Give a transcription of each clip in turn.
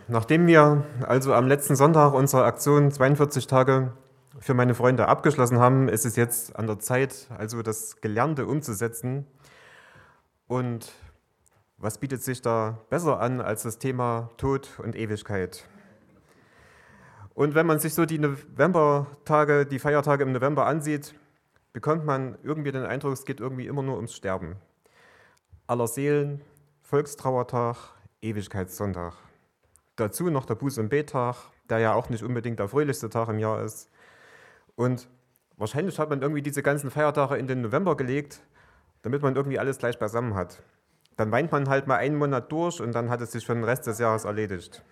Nachdem wir also am letzten Sonntag unsere Aktion 42 Tage für meine Freunde abgeschlossen haben, ist es jetzt an der Zeit, also das Gelernte umzusetzen. Und was bietet sich da besser an als das Thema Tod und Ewigkeit? Und wenn man sich so die Novembertage, die Feiertage im November ansieht, bekommt man irgendwie den Eindruck, es geht irgendwie immer nur ums Sterben. Aller Seelen, Volkstrauertag, Ewigkeitssonntag. Dazu noch der Buß- und Bettag, der ja auch nicht unbedingt der fröhlichste Tag im Jahr ist. Und wahrscheinlich hat man irgendwie diese ganzen Feiertage in den November gelegt, damit man irgendwie alles gleich beisammen hat. Dann weint man halt mal einen Monat durch und dann hat es sich für den Rest des Jahres erledigt.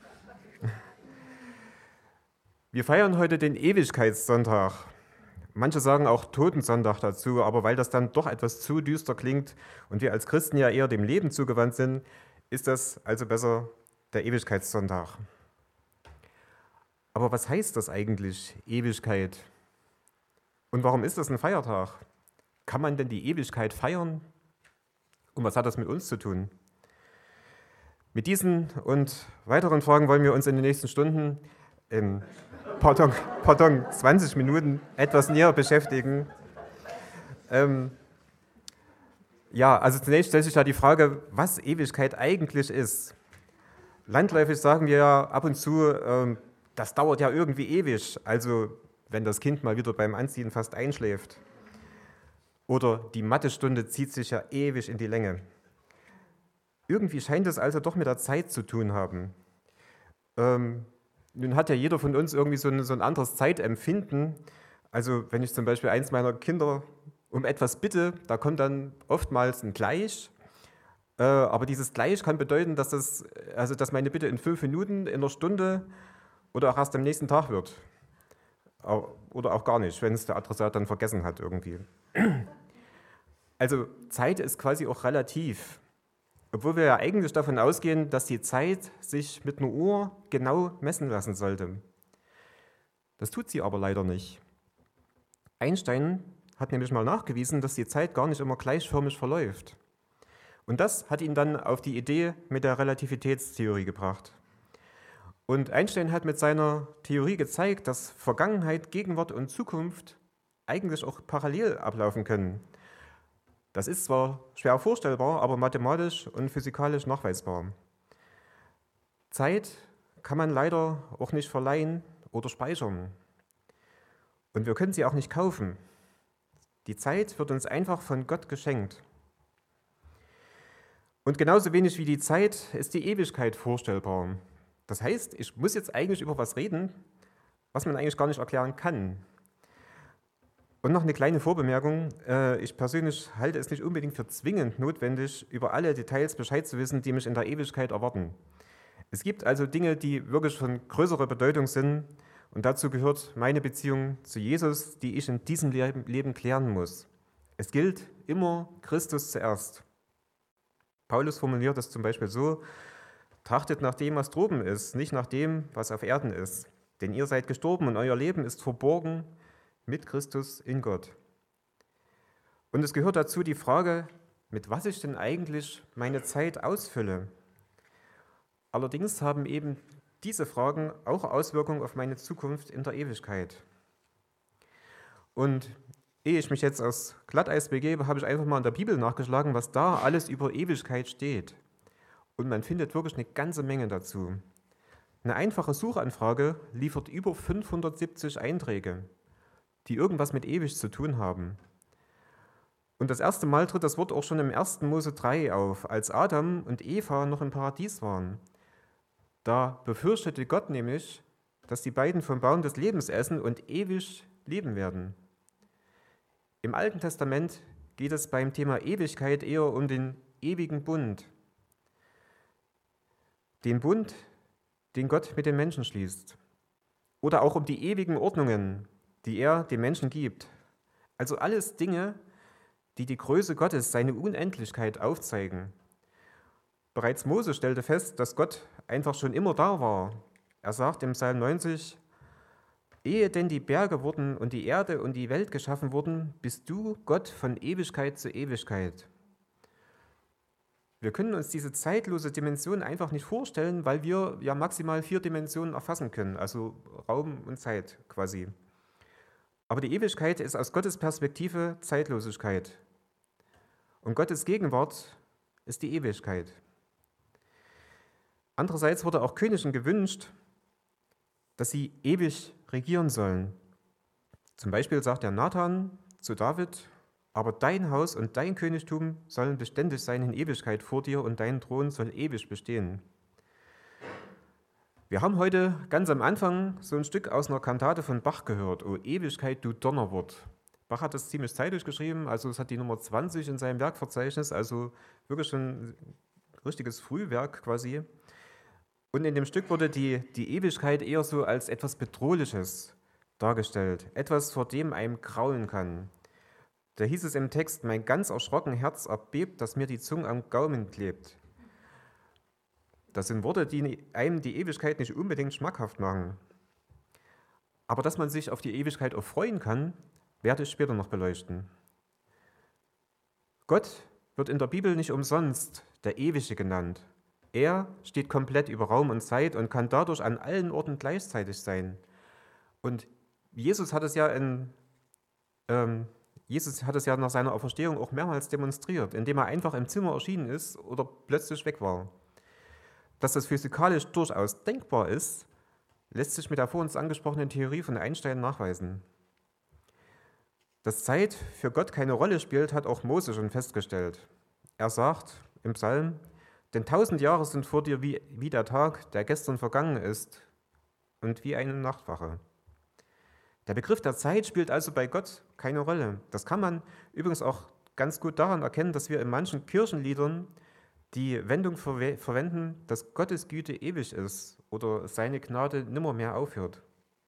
Wir feiern heute den Ewigkeitssonntag. Manche sagen auch Totensonntag dazu, aber weil das dann doch etwas zu düster klingt und wir als Christen ja eher dem Leben zugewandt sind, ist das also besser der Ewigkeitssonntag. Aber was heißt das eigentlich, Ewigkeit? Und warum ist das ein Feiertag? Kann man denn die Ewigkeit feiern? Und was hat das mit uns zu tun? Mit diesen und weiteren Fragen wollen wir uns in den nächsten Stunden, 20 Minuten etwas näher beschäftigen. Also zunächst stellt sich da die Frage, was Ewigkeit eigentlich ist. Landläufig sagen wir ja ab und zu, das dauert ja irgendwie ewig, also wenn das Kind mal wieder beim Anziehen fast einschläft. Oder die Mathestunde zieht sich ja ewig in die Länge. Irgendwie scheint es also doch mit der Zeit zu tun haben. Nun hat ja jeder von uns irgendwie so ein anderes Zeitempfinden. Also wenn ich zum Beispiel eins meiner Kinder um etwas bitte, da kommt dann oftmals ein Gleich. Aber dieses Gleich kann bedeuten, dass meine Bitte in 5 Minuten, in einer Stunde oder auch erst am nächsten Tag wird. Oder auch gar nicht, wenn es der Adressat dann vergessen hat irgendwie. Also Zeit ist quasi auch relativ. Obwohl wir ja eigentlich davon ausgehen, dass die Zeit sich mit einer Uhr genau messen lassen sollte. Das tut sie aber leider nicht. Einstein hat nämlich mal nachgewiesen, dass die Zeit gar nicht immer gleichförmig verläuft. Und das hat ihn dann auf die Idee mit der Relativitätstheorie gebracht. Und Einstein hat mit seiner Theorie gezeigt, dass Vergangenheit, Gegenwart und Zukunft eigentlich auch parallel ablaufen können. Das ist zwar schwer vorstellbar, aber mathematisch und physikalisch nachweisbar. Zeit kann man leider auch nicht verleihen oder speichern. Und wir können sie auch nicht kaufen. Die Zeit wird uns einfach von Gott geschenkt. Und genauso wenig wie die Zeit ist die Ewigkeit vorstellbar. Das heißt, ich muss jetzt eigentlich über was reden, was man eigentlich gar nicht erklären kann. Und noch eine kleine Vorbemerkung. Ich persönlich halte es nicht unbedingt für zwingend notwendig, über alle Details Bescheid zu wissen, die mich in der Ewigkeit erwarten. Es gibt also Dinge, die wirklich von größerer Bedeutung sind. Und dazu gehört meine Beziehung zu Jesus, die ich in diesem Leben klären muss. Es gilt immer Christus zuerst. Paulus formuliert es zum Beispiel so: Trachtet nach dem, was droben ist, nicht nach dem, was auf Erden ist. Denn ihr seid gestorben und euer Leben ist verborgen mit Christus in Gott. Und es gehört dazu die Frage, mit was ich denn eigentlich meine Zeit ausfülle. Allerdings haben eben diese Fragen auch Auswirkungen auf meine Zukunft in der Ewigkeit. Und ehe ich mich jetzt aufs Glatteis begebe, habe ich einfach mal in der Bibel nachgeschlagen, was da alles über Ewigkeit steht. Und man findet wirklich eine ganze Menge dazu. Eine einfache Suchanfrage liefert über 570 Einträge, die irgendwas mit ewig zu tun haben. Und das erste Mal tritt das Wort auch schon im 1. Mose 3 auf, als Adam und Eva noch im Paradies waren. Da befürchtete Gott nämlich, dass die beiden vom Baum des Lebens essen und ewig leben werden. Im Alten Testament geht es beim Thema Ewigkeit eher um den ewigen Bund. Den Bund, den Gott mit den Menschen schließt. Oder auch um die ewigen Ordnungen, die er den Menschen gibt. Also alles Dinge, die die Größe Gottes, seine Unendlichkeit aufzeigen. Bereits Mose stellte fest, dass Gott einfach schon immer da war. Er sagt im Psalm 90, ehe denn die Berge wurden und die Erde und die Welt geschaffen wurden, bist du Gott von Ewigkeit zu Ewigkeit. Wir können uns diese zeitlose Dimension einfach nicht vorstellen, weil wir ja maximal 4 Dimensionen erfassen können, also Raum und Zeit quasi. Aber die Ewigkeit ist aus Gottes Perspektive Zeitlosigkeit. Und Gottes Gegenwart ist die Ewigkeit. Andererseits wurde auch Königen gewünscht, dass sie ewig regieren sollen. Zum Beispiel sagt der Nathan zu David: Aber dein Haus und dein Königtum sollen beständig sein in Ewigkeit vor dir und dein Thron soll ewig bestehen. Wir haben heute ganz am Anfang so ein Stück aus einer Kantate von Bach gehört: O Ewigkeit, du Donnerwort. Bach hat das ziemlich zeitig geschrieben, also es hat die Nummer 20 in seinem Werkverzeichnis, also wirklich schon ein richtiges Frühwerk quasi. Und in dem Stück wurde die Ewigkeit eher so als etwas Bedrohliches dargestellt, etwas, vor dem einem grauen kann. Da hieß es im Text: Mein ganz erschrocken Herz erbebt, dass mir die Zunge am Gaumen klebt. Das sind Worte, die einem die Ewigkeit nicht unbedingt schmackhaft machen. Aber dass man sich auf die Ewigkeit auch freuen kann, werde ich später noch beleuchten. Gott wird in der Bibel nicht umsonst der Ewige genannt. Er steht komplett über Raum und Zeit und kann dadurch an allen Orten gleichzeitig sein. Und Jesus hat es ja nach seiner Auferstehung auch mehrmals demonstriert, indem er einfach im Zimmer erschienen ist oder plötzlich weg war. Dass das physikalisch durchaus denkbar ist, lässt sich mit der vor uns angesprochenen Theorie von Einstein nachweisen. Dass Zeit für Gott keine Rolle spielt, hat auch Mose schon festgestellt. Er sagt im Psalm: Denn 1000 Jahre sind vor dir wie der Tag, der gestern vergangen ist, und wie eine Nachtwache. Der Begriff der Zeit spielt also bei Gott keine Rolle. Das kann man übrigens auch ganz gut daran erkennen, dass wir in manchen Kirchenliedern die Wendung verwenden, dass Gottes Güte ewig ist oder seine Gnade nimmermehr aufhört.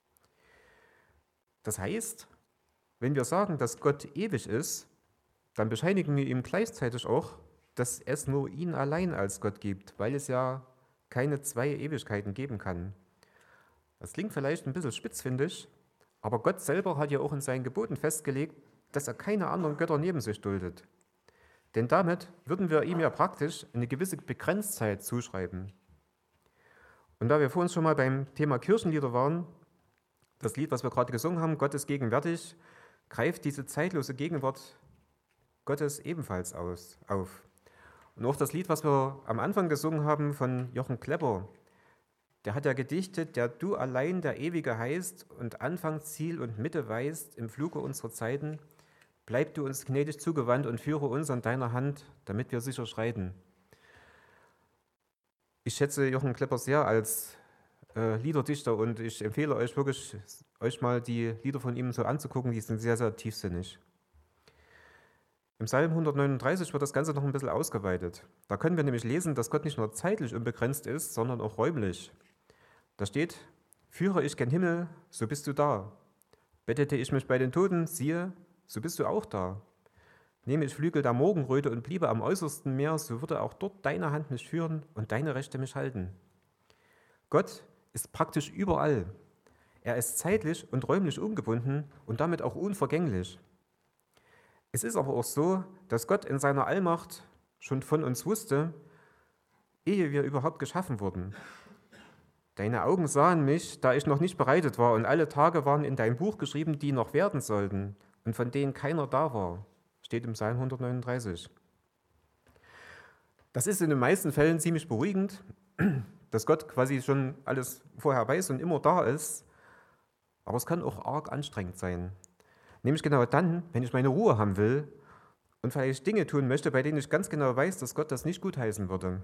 Das heißt, wenn wir sagen, dass Gott ewig ist, dann bescheinigen wir ihm gleichzeitig auch, dass es nur ihn allein als Gott gibt, weil es ja keine 2 Ewigkeiten geben kann. Das klingt vielleicht ein bisschen spitzfindig, aber Gott selber hat ja auch in seinen Geboten festgelegt, dass er keine anderen Götter neben sich duldet. Denn damit würden wir ihm ja praktisch eine gewisse Begrenztheit zuschreiben. Und da wir vor uns schon mal beim Thema Kirchenlieder waren, das Lied, was wir gerade gesungen haben, Gott ist gegenwärtig, greift diese zeitlose Gegenwart Gottes ebenfalls auf. Und auch das Lied, was wir am Anfang gesungen haben von Jochen Klepper, der hat ja gedichtet: Der du allein der Ewige heißt und Anfang, Ziel und Mitte weißt im Fluge unserer Zeiten, bleib du uns gnädig zugewandt und führe uns an deiner Hand, damit wir sicher schreiten. Ich schätze Jochen Klepper sehr als Liederdichter und ich empfehle euch wirklich, euch mal die Lieder von ihm so anzugucken, die sind sehr, sehr tiefsinnig. Im Psalm 139 wird das Ganze noch ein bisschen ausgeweitet. Da können wir nämlich lesen, dass Gott nicht nur zeitlich unbegrenzt ist, sondern auch räumlich. Da steht: Führe ich gen Himmel, so bist du da. Bettete ich mich bei den Toten, siehe, so bist du auch da. Nehme ich Flügel der Morgenröte und bliebe am äußersten Meer, so würde auch dort deine Hand mich führen und deine Rechte mich halten. Gott ist praktisch überall. Er ist zeitlich und räumlich ungebunden und damit auch unvergänglich. Es ist aber auch so, dass Gott in seiner Allmacht schon von uns wusste, ehe wir überhaupt geschaffen wurden. Deine Augen sahen mich, da ich noch nicht bereitet war, und alle Tage waren in dein Buch geschrieben, die noch werden sollten und von denen keiner da war, steht im Psalm 139. Das ist in den meisten Fällen ziemlich beruhigend, dass Gott quasi schon alles vorher weiß und immer da ist, aber es kann auch arg anstrengend sein. Nämlich genau dann, wenn ich meine Ruhe haben will und vielleicht Dinge tun möchte, bei denen ich ganz genau weiß, dass Gott das nicht gutheißen würde.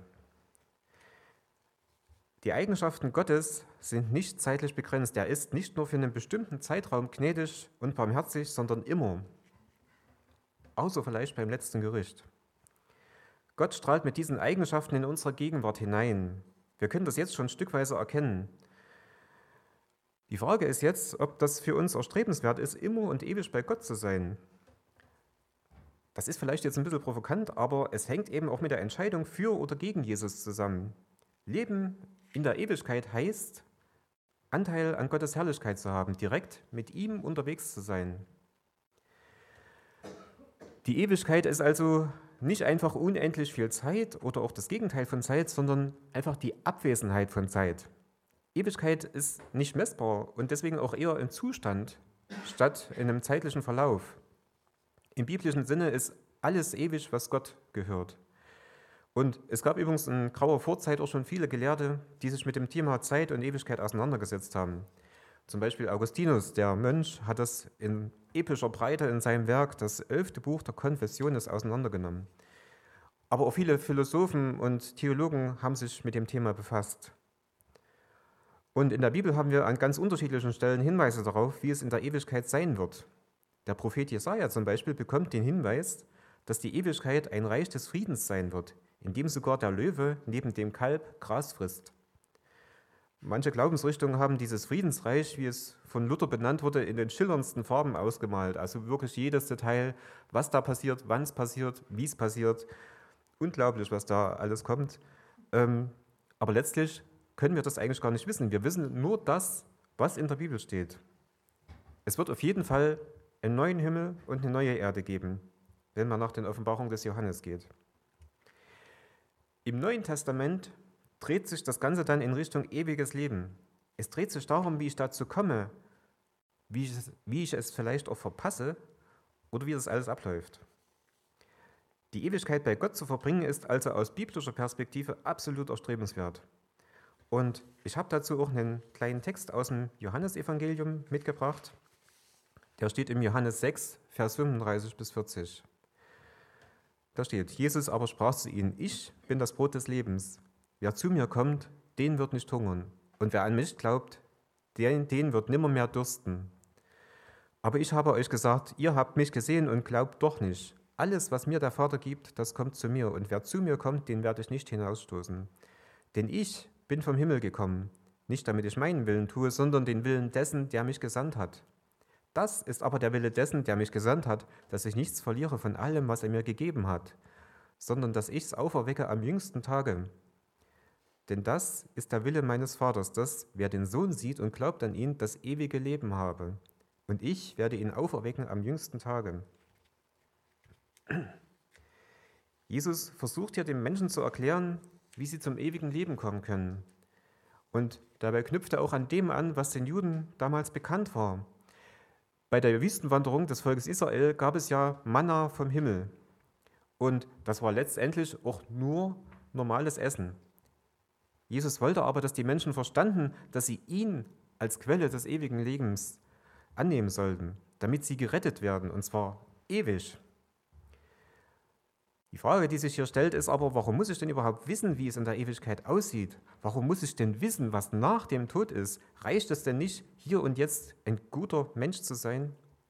Die Eigenschaften Gottes sind nicht zeitlich begrenzt. Er ist nicht nur für einen bestimmten Zeitraum gnädig und barmherzig, sondern immer. Außer vielleicht beim letzten Gericht. Gott strahlt mit diesen Eigenschaften in unsere Gegenwart hinein. Wir können das jetzt schon stückweise erkennen. Die Frage ist jetzt, ob das für uns erstrebenswert ist, immer und ewig bei Gott zu sein. Das ist vielleicht jetzt ein bisschen provokant, aber es hängt eben auch mit der Entscheidung für oder gegen Jesus zusammen. Leben in der Ewigkeit heißt, Anteil an Gottes Herrlichkeit zu haben, direkt mit ihm unterwegs zu sein. Die Ewigkeit ist also nicht einfach unendlich viel Zeit oder auch das Gegenteil von Zeit, sondern einfach die Abwesenheit von Zeit. Ewigkeit ist nicht messbar und deswegen auch eher im Zustand statt in einem zeitlichen Verlauf. Im biblischen Sinne ist alles ewig, was Gott gehört. Und es gab übrigens in grauer Vorzeit auch schon viele Gelehrte, die sich mit dem Thema Zeit und Ewigkeit auseinandergesetzt haben. Zum Beispiel Augustinus, der Mönch, hat das in epischer Breite in seinem Werk, das 11. Buch der Confessiones, auseinandergenommen. Aber auch viele Philosophen und Theologen haben sich mit dem Thema befasst. Und in der Bibel haben wir an ganz unterschiedlichen Stellen Hinweise darauf, wie es in der Ewigkeit sein wird. Der Prophet Jesaja zum Beispiel bekommt den Hinweis, dass die Ewigkeit ein Reich des Friedens sein wird, in dem sogar der Löwe neben dem Kalb Gras frisst. Manche Glaubensrichtungen haben dieses Friedensreich, wie es von Luther benannt wurde, in den schillerndsten Farben ausgemalt. Also wirklich jedes Detail, was da passiert, wann es passiert, wie es passiert. Unglaublich, was da alles kommt. Aber letztlich können wir das eigentlich gar nicht wissen. Wir wissen nur das, was in der Bibel steht. Es wird auf jeden Fall einen neuen Himmel und eine neue Erde geben, wenn man nach den Offenbarungen des Johannes geht. Im Neuen Testament dreht sich das Ganze dann in Richtung ewiges Leben. Es dreht sich darum, wie ich dazu komme, wie ich es vielleicht auch verpasse oder wie das alles abläuft. Die Ewigkeit bei Gott zu verbringen, ist also aus biblischer Perspektive absolut erstrebenswert. Und ich habe dazu auch einen kleinen Text aus dem Johannesevangelium mitgebracht. Der steht im Johannes 6, Vers 35 bis 40. Da steht: Jesus aber sprach zu ihnen: Ich bin das Brot des Lebens. Wer zu mir kommt, den wird nicht hungern. Und wer an mich glaubt, den wird nimmermehr dürsten. Aber ich habe euch gesagt, ihr habt mich gesehen und glaubt doch nicht. Alles, was mir der Vater gibt, das kommt zu mir. Und wer zu mir kommt, den werde ich nicht hinausstoßen. Denn ich bin vom Himmel gekommen, nicht damit ich meinen Willen tue, sondern den Willen dessen, der mich gesandt hat. Das ist aber der Wille dessen, der mich gesandt hat, dass ich nichts verliere von allem, was er mir gegeben hat, sondern dass ich es auferwecke am jüngsten Tage. Denn das ist der Wille meines Vaters, dass, wer den Sohn sieht und glaubt an ihn, das ewige Leben habe. Und ich werde ihn auferwecken am jüngsten Tage. Jesus versucht hier den Menschen zu erklären, wie sie zum ewigen Leben kommen können. Und dabei knüpft er auch an dem an, was den Juden damals bekannt war. Bei der Wüstenwanderung des Volkes Israel gab es ja Manna vom Himmel. Und das war letztendlich auch nur normales Essen. Jesus wollte aber, dass die Menschen verstanden, dass sie ihn als Quelle des ewigen Lebens annehmen sollten, damit sie gerettet werden, und zwar ewig. Die Frage, die sich hier stellt, ist aber, warum muss ich denn überhaupt wissen, wie es in der Ewigkeit aussieht? Warum muss ich denn wissen, was nach dem Tod ist? Reicht es denn nicht, hier und jetzt ein guter Mensch zu sein?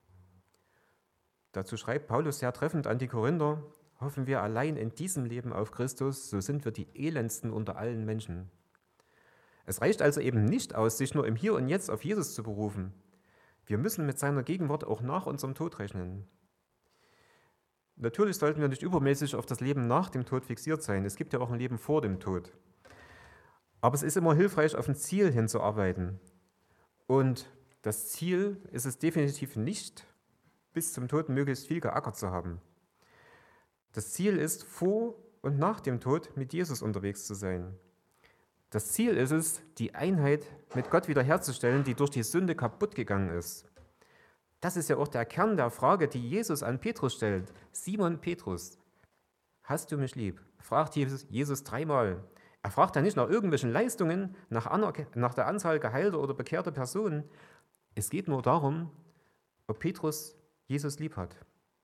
Dazu schreibt Paulus sehr treffend an die Korinther: Hoffen wir allein in diesem Leben auf Christus, so sind wir die elendsten unter allen Menschen. Es reicht also eben nicht aus, sich nur im Hier und Jetzt auf Jesus zu berufen. Wir müssen mit seiner Gegenwart auch nach unserem Tod rechnen. Natürlich sollten wir nicht übermäßig auf das Leben nach dem Tod fixiert sein. Es gibt ja auch ein Leben vor dem Tod. Aber es ist immer hilfreich, auf ein Ziel hinzuarbeiten. Und das Ziel ist es definitiv nicht, bis zum Tod möglichst viel geackert zu haben. Das Ziel ist, vor und nach dem Tod mit Jesus unterwegs zu sein. Das Ziel ist es, die Einheit mit Gott wiederherzustellen, die durch die Sünde kaputt gegangen ist. Das ist ja auch der Kern der Frage, die Jesus an Petrus stellt. Simon Petrus, hast du mich lieb? Fragt Jesus dreimal. Er fragt ja nicht nach irgendwelchen Leistungen, nach der Anzahl geheilter oder bekehrter Personen. Es geht nur darum, ob Petrus Jesus lieb hat.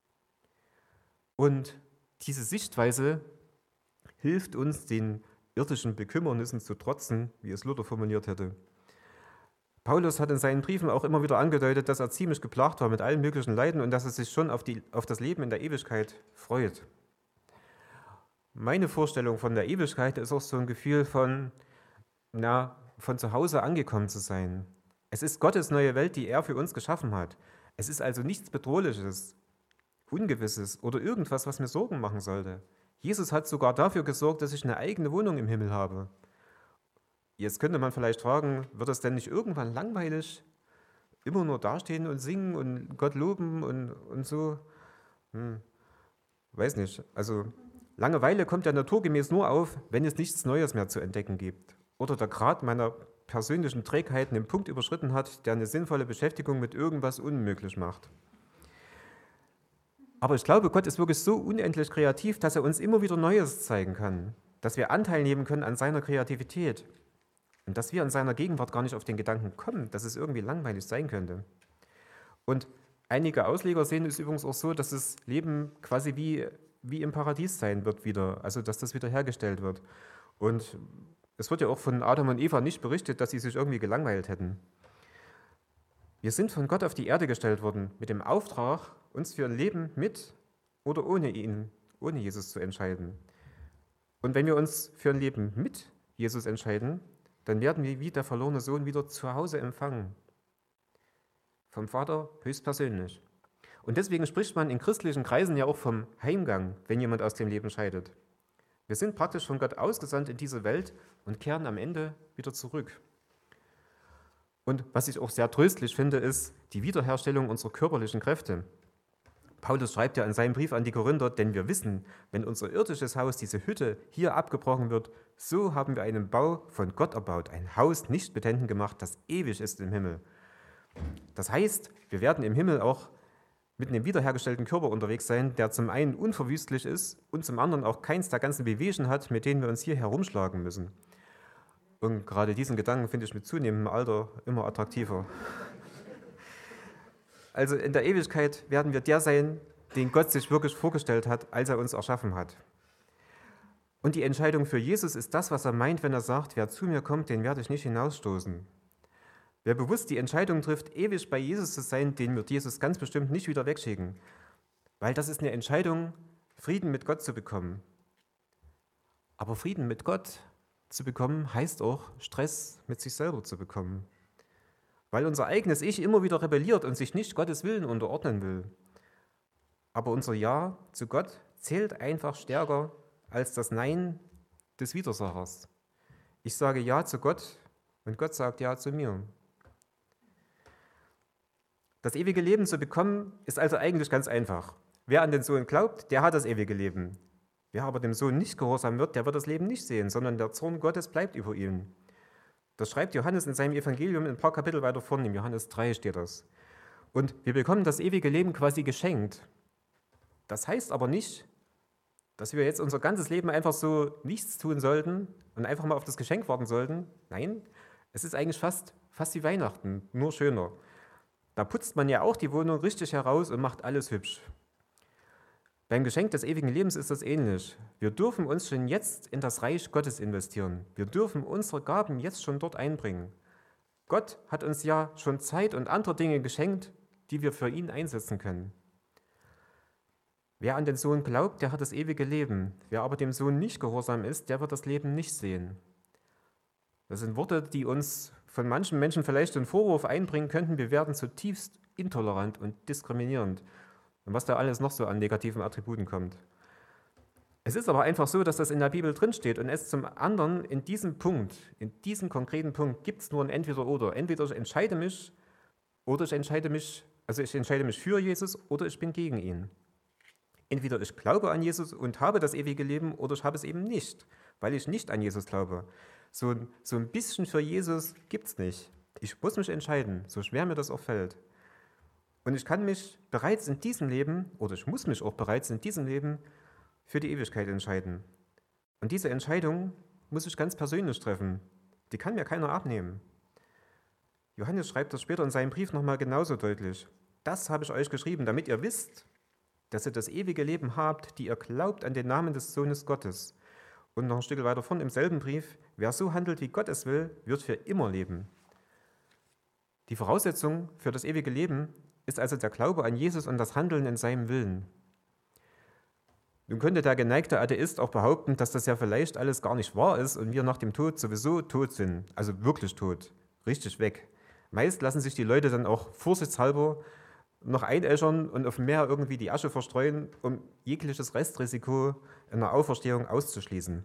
Und diese Sichtweise hilft uns, den irdischen Bekümmernissen zu trotzen, wie es Luther formuliert hätte. Paulus hat in seinen Briefen auch immer wieder angedeutet, dass er ziemlich geplagt war mit allen möglichen Leiden und dass er sich schon auf das Leben in der Ewigkeit freut. Meine Vorstellung von der Ewigkeit ist auch so ein Gefühl von zu Hause angekommen zu sein. Es ist Gottes neue Welt, die er für uns geschaffen hat. Es ist also nichts Bedrohliches, Ungewisses oder irgendwas, was mir Sorgen machen sollte. Jesus hat sogar dafür gesorgt, dass ich eine eigene Wohnung im Himmel habe. Jetzt könnte man vielleicht fragen, wird es denn nicht irgendwann langweilig, immer nur dastehen und singen und Gott loben und so? Weiß nicht, also Langeweile kommt ja naturgemäß nur auf, wenn es nichts Neues mehr zu entdecken gibt. Oder der Grad meiner persönlichen Trägheit einen Punkt überschritten hat, der eine sinnvolle Beschäftigung mit irgendwas unmöglich macht. Aber ich glaube, Gott ist wirklich so unendlich kreativ, dass er uns immer wieder Neues zeigen kann, dass wir Anteil nehmen können an seiner Kreativität und dass wir in seiner Gegenwart gar nicht auf den Gedanken kommen, dass es irgendwie langweilig sein könnte. Und einige Ausleger sehen es übrigens auch so, dass das Leben quasi wie im Paradies sein wird wieder, also dass das wieder hergestellt wird. Und es wird ja auch von Adam und Eva nicht berichtet, dass sie sich irgendwie gelangweilt hätten. Wir sind von Gott auf die Erde gestellt worden, mit dem Auftrag, uns für ein Leben mit oder ohne ihn, ohne Jesus zu entscheiden. Und wenn wir uns für ein Leben mit Jesus entscheiden, dann werden wir wie der verlorene Sohn wieder zu Hause empfangen. Vom Vater höchstpersönlich. Und deswegen spricht man in christlichen Kreisen ja auch vom Heimgang, wenn jemand aus dem Leben scheidet. Wir sind praktisch von Gott ausgesandt in diese Welt und kehren am Ende wieder zurück. Und was ich auch sehr tröstlich finde, ist die Wiederherstellung unserer körperlichen Kräfte. Paulus schreibt ja in seinem Brief an die Korinther, denn wir wissen, wenn unser irdisches Haus, diese Hütte, hier abgebrochen wird, so haben wir einen Bau von Gott erbaut, ein Haus nicht mit Händen gemacht, das ewig ist im Himmel. Das heißt, wir werden im Himmel auch mit einem wiederhergestellten Körper unterwegs sein, der zum einen unverwüstlich ist und zum anderen auch keins der ganzen Wehwehchen hat, mit denen wir uns hier herumschlagen müssen. Und gerade diesen Gedanken finde ich mit zunehmendem Alter immer attraktiver. Also in der Ewigkeit werden wir der sein, den Gott sich wirklich vorgestellt hat, als er uns erschaffen hat. Und die Entscheidung für Jesus ist das, was er meint, wenn er sagt, wer zu mir kommt, den werde ich nicht hinausstoßen. Wer bewusst die Entscheidung trifft, ewig bei Jesus zu sein, den wird Jesus ganz bestimmt nicht wieder wegschicken. Weil das ist eine Entscheidung, Frieden mit Gott zu bekommen. Aber Frieden mit Gott zu bekommen, heißt auch, Stress mit sich selber zu bekommen. Weil unser eigenes Ich immer wieder rebelliert und sich nicht Gottes Willen unterordnen will. Aber unser Ja zu Gott zählt einfach stärker als das Nein des Widersachers. Ich sage Ja zu Gott und Gott sagt Ja zu mir. Das ewige Leben zu bekommen, ist also eigentlich ganz einfach. Wer an den Sohn glaubt, der hat das ewige Leben. Wer aber dem Sohn nicht gehorsam wird, der wird das Leben nicht sehen, sondern der Zorn Gottes bleibt über ihm. Das schreibt Johannes in seinem Evangelium ein paar Kapitel weiter vorne, in Johannes 3 steht das. Und wir bekommen das ewige Leben quasi geschenkt. Das heißt aber nicht, dass wir jetzt unser ganzes Leben einfach so nichts tun sollten und einfach mal auf das Geschenk warten sollten. Nein, es ist eigentlich fast wie Weihnachten, nur schöner. Da putzt man ja auch die Wohnung richtig heraus und macht alles hübsch. Beim Geschenk des ewigen Lebens ist das ähnlich. Wir dürfen uns schon jetzt in das Reich Gottes investieren. Wir dürfen unsere Gaben jetzt schon dort einbringen. Gott hat uns ja schon Zeit und andere Dinge geschenkt, die wir für ihn einsetzen können. Wer an den Sohn glaubt, der hat das ewige Leben. Wer aber dem Sohn nicht gehorsam ist, der wird das Leben nicht sehen. Das sind Worte, die uns von manchen Menschen vielleicht den Vorwurf einbringen könnten, wir werden zutiefst intolerant und diskriminierend. Und was da alles noch so an negativen Attributen kommt. Es ist aber einfach so, dass das in der Bibel drinsteht und es zum anderen in diesem Punkt, in diesem konkreten Punkt, gibt es nur ein Entweder-Oder. Entweder ich entscheide mich oder ich entscheide mich für Jesus oder ich bin gegen ihn. Entweder ich glaube an Jesus und habe das ewige Leben oder ich habe es eben nicht, weil ich nicht an Jesus glaube. So ein bisschen für Jesus gibt es nicht. Ich muss mich entscheiden, so schwer mir das auch fällt. Und ich kann mich bereits in diesem Leben, oder ich muss mich auch bereits in diesem Leben für die Ewigkeit entscheiden. Und diese Entscheidung muss ich ganz persönlich treffen. Die kann mir keiner abnehmen. Johannes schreibt das später in seinem Brief nochmal genauso deutlich. Das habe ich euch geschrieben, damit ihr wisst, dass ihr das ewige Leben habt, die ihr glaubt an den Namen des Sohnes Gottes. Und noch ein Stück weiter vorne im selben Brief, wer so handelt, wie Gott es will, wird für immer leben. Die Voraussetzung für das ewige Leben ist also der Glaube an Jesus und das Handeln in seinem Willen. Nun könnte der geneigte Atheist auch behaupten, dass das ja vielleicht alles gar nicht wahr ist und wir nach dem Tod sowieso tot sind, also wirklich tot, richtig weg. Meist lassen sich die Leute dann auch vorsichtshalber noch einäschern und auf dem Meer irgendwie die Asche verstreuen, um jegliches Restrisiko in der Auferstehung auszuschließen.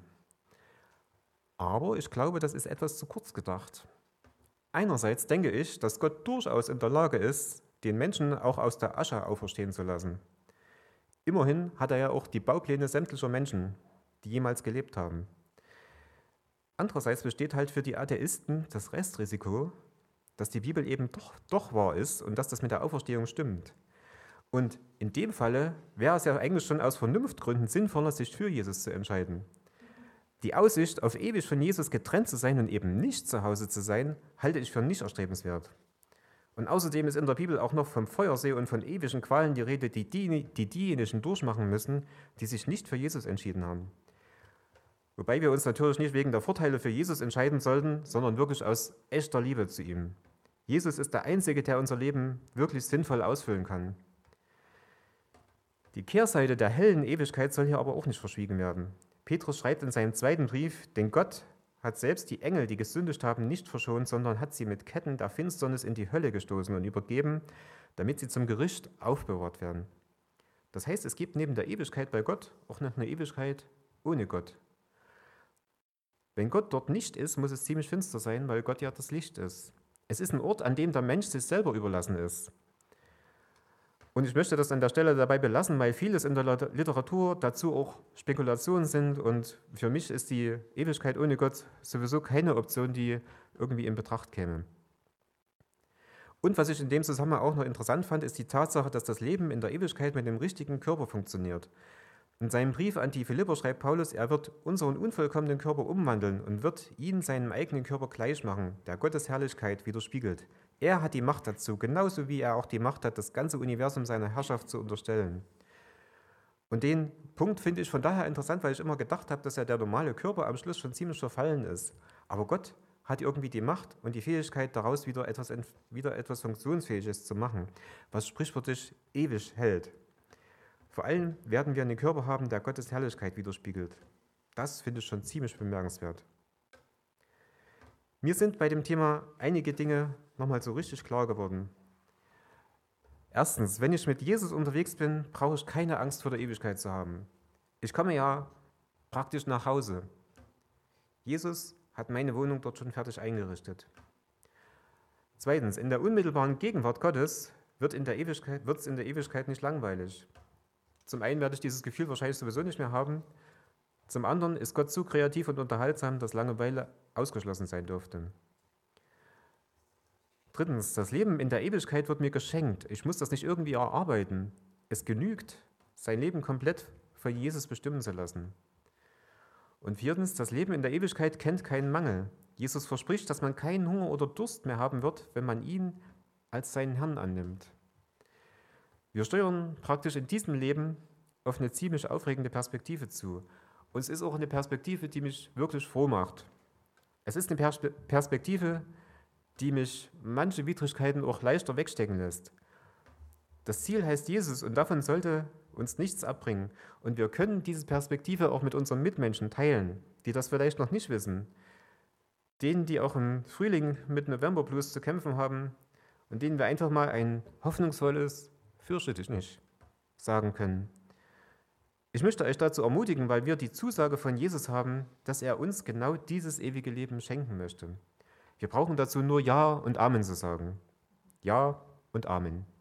Aber ich glaube, das ist etwas zu kurz gedacht. Einerseits denke ich, dass Gott durchaus in der Lage ist, den Menschen auch aus der Asche auferstehen zu lassen. Immerhin hat er ja auch die Baupläne sämtlicher Menschen, die jemals gelebt haben. Andererseits besteht halt für die Atheisten das Restrisiko, dass die Bibel eben doch wahr ist und dass das mit der Auferstehung stimmt. Und in dem Falle wäre es ja eigentlich schon aus Vernunftgründen sinnvoller, sich für Jesus zu entscheiden. Die Aussicht, auf ewig von Jesus getrennt zu sein und eben nicht zu Hause zu sein, halte ich für nicht erstrebenswert. Und außerdem ist in der Bibel auch noch vom Feuersee und von ewigen Qualen die Rede, die diejenigen durchmachen müssen, die sich nicht für Jesus entschieden haben. Wobei wir uns natürlich nicht wegen der Vorteile für Jesus entscheiden sollten, sondern wirklich aus echter Liebe zu ihm. Jesus ist der Einzige, der unser Leben wirklich sinnvoll ausfüllen kann. Die Kehrseite der hellen Ewigkeit soll hier aber auch nicht verschwiegen werden. Petrus schreibt in seinem zweiten Brief, denn Gott hat selbst die Engel, die gesündigt haben, nicht verschont, sondern hat sie mit Ketten der Finsternis in die Hölle gestoßen und übergeben, damit sie zum Gericht aufbewahrt werden. Das heißt, es gibt neben der Ewigkeit bei Gott auch noch eine Ewigkeit ohne Gott. Wenn Gott dort nicht ist, muss es ziemlich finster sein, weil Gott ja das Licht ist. Es ist ein Ort, an dem der Mensch sich selber überlassen ist. Und ich möchte das an der Stelle dabei belassen, weil vieles in der Literatur dazu auch Spekulationen sind. Und für mich ist die Ewigkeit ohne Gott sowieso keine Option, die irgendwie in Betracht käme. Und was ich in dem Zusammenhang auch noch interessant fand, ist die Tatsache, dass das Leben in der Ewigkeit mit dem richtigen Körper funktioniert. In seinem Brief an die Philipper schreibt Paulus, er wird unseren unvollkommenen Körper umwandeln und wird ihn seinem eigenen Körper gleich machen, der Gottes Herrlichkeit widerspiegelt. Er hat die Macht dazu, genauso wie er auch die Macht hat, das ganze Universum seiner Herrschaft zu unterstellen. Und den Punkt finde ich von daher interessant, weil ich immer gedacht habe, dass ja der normale Körper am Schluss schon ziemlich verfallen ist. Aber Gott hat irgendwie die Macht und die Fähigkeit, daraus wieder etwas Funktionsfähiges zu machen, was sprichwörtlich ewig hält. Vor allem werden wir einen Körper haben, der Gottes Herrlichkeit widerspiegelt. Das finde ich schon ziemlich bemerkenswert. Mir sind bei dem Thema einige Dinge nochmal so richtig klar geworden. Erstens, wenn ich mit Jesus unterwegs bin, brauche ich keine Angst vor der Ewigkeit zu haben. Ich komme ja praktisch nach Hause. Jesus hat meine Wohnung dort schon fertig eingerichtet. Zweitens, in der unmittelbaren Gegenwart Gottes wird es in der Ewigkeit nicht langweilig. Zum einen werde ich dieses Gefühl wahrscheinlich sowieso nicht mehr haben. Zum anderen ist Gott so kreativ und unterhaltsam, dass Langeweile ausgeschlossen sein dürfte. Drittens, das Leben in der Ewigkeit wird mir geschenkt. Ich muss das nicht irgendwie erarbeiten. Es genügt, sein Leben komplett von Jesus bestimmen zu lassen. Und viertens, das Leben in der Ewigkeit kennt keinen Mangel. Jesus verspricht, dass man keinen Hunger oder Durst mehr haben wird, wenn man ihn als seinen Herrn annimmt. Wir steuern praktisch in diesem Leben auf eine ziemlich aufregende Perspektive zu. Und es ist auch eine Perspektive, die mich wirklich froh macht. Es ist eine Perspektive, die mich manche Widrigkeiten auch leichter wegstecken lässt. Das Ziel heißt Jesus und davon sollte uns nichts abbringen. Und wir können diese Perspektive auch mit unseren Mitmenschen teilen, die das vielleicht noch nicht wissen. Denen, die auch im Frühling mit November Blues zu kämpfen haben und denen wir einfach mal ein hoffnungsvolles fürchte dich nicht sagen können. Ich möchte euch dazu ermutigen, weil wir die Zusage von Jesus haben, dass er uns genau dieses ewige Leben schenken möchte. Wir brauchen dazu nur Ja und Amen zu sagen. Ja und Amen.